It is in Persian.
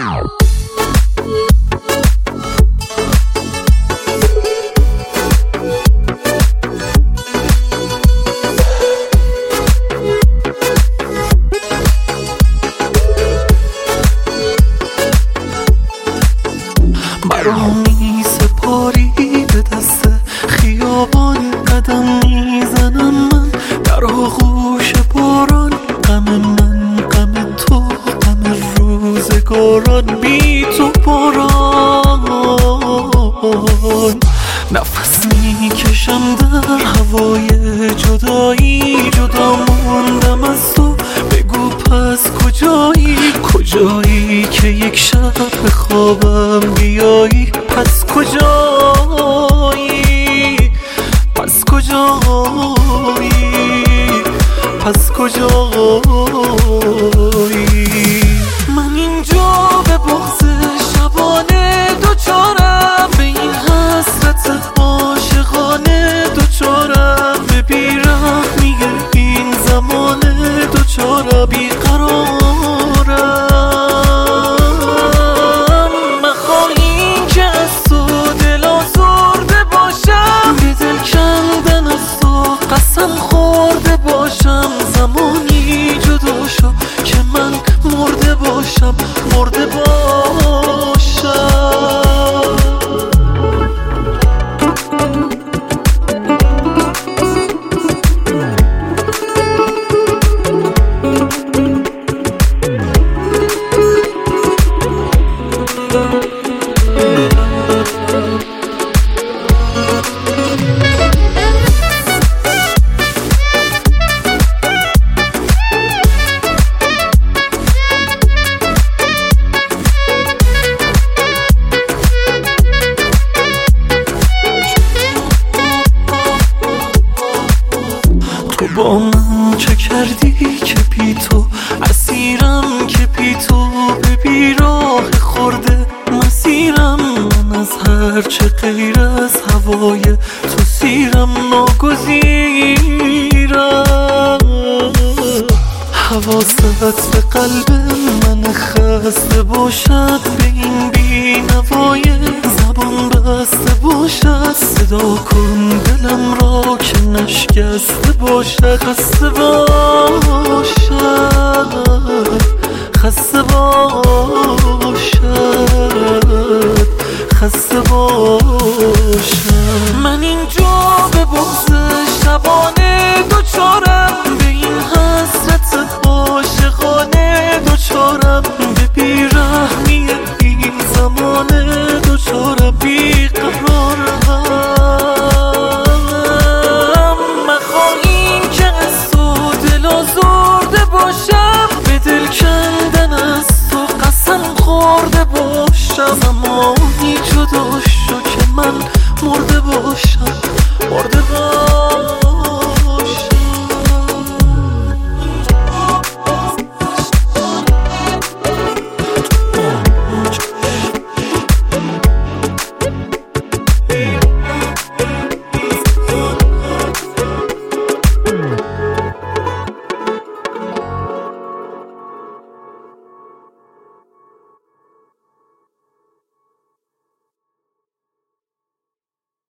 برامی سپاری به دست خیابان قدم میزنم من در آغوش باران. غم من غم تو غم روزگاران بی تو باران. نفس میکشم در هوای جدایی، جدا موندم از تو. بگو پس کجایی که یک شب به خوابم بیایی؟ پس کجایی من اینجا به بغض شبانه دوچارم، به این حسرت عاشقانه دوچارم، به بیرحمی این زمانه دوچارم، بیقرارم. مخواهی که از تو دل آزرده باشم، به دل کندن از تو قسم خورده باشم. زمانی جدا شو که من مرده باشم. تو با من چه کردی که بی تو اسیرم، که بی تو به بیراه خورده مسیرم. من از هرچه غیر از هوای تو سیرم، ناگزیرم. حواست به قلب من خسته باشد، به این بی نوای زبان بسته باشد. صدا کن دلم را که نشکسته باشد. خسته باشد